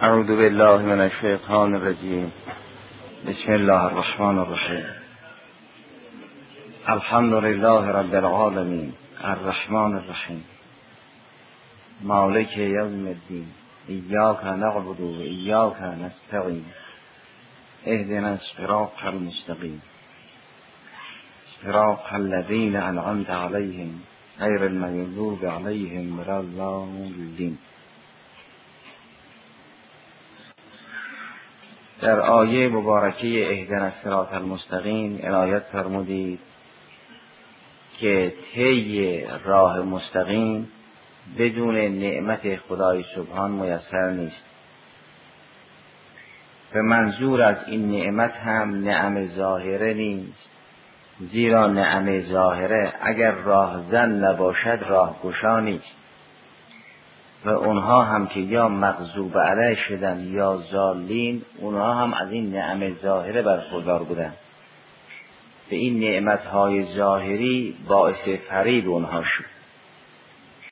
اعوذ بالله من الشیطان الرجیم. بسم الله الرحمن الرحیم. الحمد لله رب العالمین الرحمن الرحیم مالک یوم الدین ایاک نعبد و ایاک نستعین اهدنا الصراط المستقیم صراط الذین انعمت علیهم غیر المغضوب علیهم ولا الضالین. در آیه مبارکه اهدنا الصراط المستقیم عنایت فرمودید که طی راه مستقیم بدون نعمت خدای سبحان میسر نیست. به منظور از این نعمت هم نعم ظاهره نیست، زیرا نعم ظاهره اگر راهزن نباشد راهگشا نیست و اونها هم که یا مغضوب علیه شدن یا ضالین، اونها هم از این نعم ظاهره برخوردار بودن. به این نعمتهای ظاهری باعث فریب اونها شد.